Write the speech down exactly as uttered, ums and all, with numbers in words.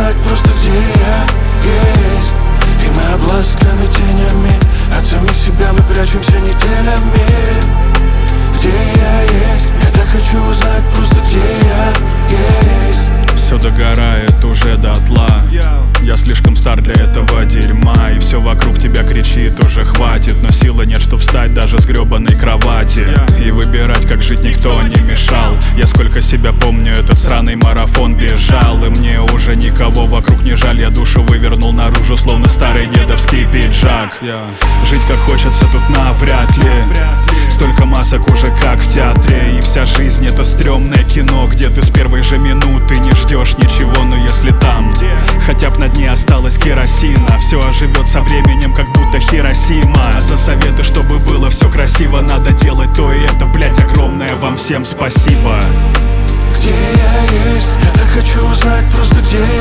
узнать просто, где я есть. И мы обласканы тенями, от самих себя мы прячемся неделями. Где я есть? Я так хочу узнать просто, где я есть. Все догорает уже дотла. Я слишком стар для этого дерьма. И все вокруг тебя кричит, уже хватит. Но силы нет, чтоб встать даже с гребаной кровати. И выбирать, как жить, никто не мешал. Я сколько себя помню, этот сраный марафон бежал. И мне уже никого вокруг не жаль. Я душу вывернул наружу, словно старый дедовский пиджак. Жить как хочется тут навряд ли. Столько масок уже как в театре. И вся жизнь это стрёмное кино, где ты с первой же минуты не ждешь ничего. Но если там хотя бы на дне осталось керосина, все оживет со временем, как будто Хиросима. За советы, чтобы было все красиво, надо делать то и это, блять, огромное вам всем спасибо. Где я есть? Я так хочу узнать просто, где